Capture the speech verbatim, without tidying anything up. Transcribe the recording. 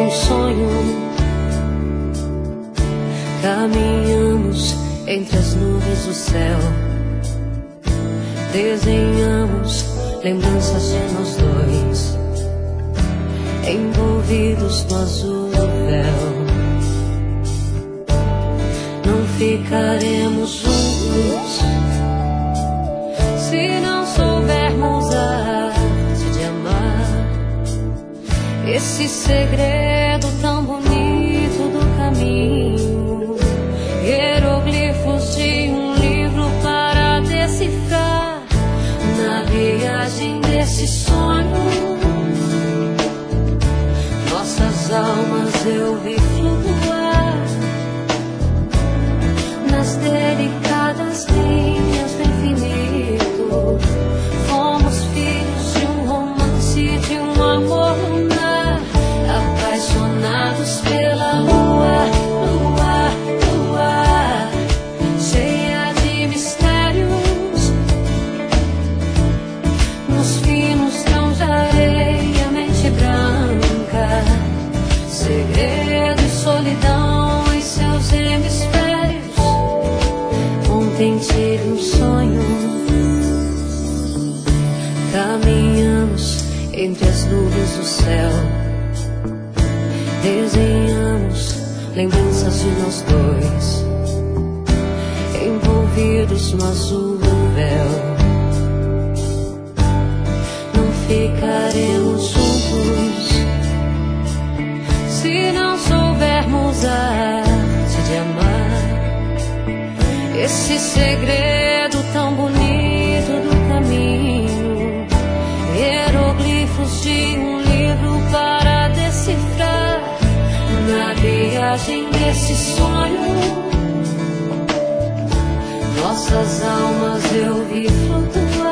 um sonho. Caminhamos entre as nuvens do céu, desenhamos lembranças de nós dois, envolvidos no azul do véu. Não ficaremos juntos se não soubermos a arte de amar. Esse segredo tão bonito do caminho, hieroglifos de um livro para decifrar. Na viagem desse sonho, nossas almas eu vi flutuar nas delicadas linhas do infinito. Fomos filhos de um romance, de um amor lunar, apaixonados pela lua, lua, lua, cheia de mistérios. Nos finos grãos de areia, mente branca, segredo e solidão em seus hemisférios. Ontem tive um sonho. Caminhamos entre as nuvens do céu, desenhamos lembranças de nós dois, envolvidos no azul do véu. Não ficaremos juntos se não soubermos a arte de amar. Esse segredo tão bonito do caminho, hieroglifos de um livro para decifrar. Na viagem desse sonho, nossas almas eu vi flutuar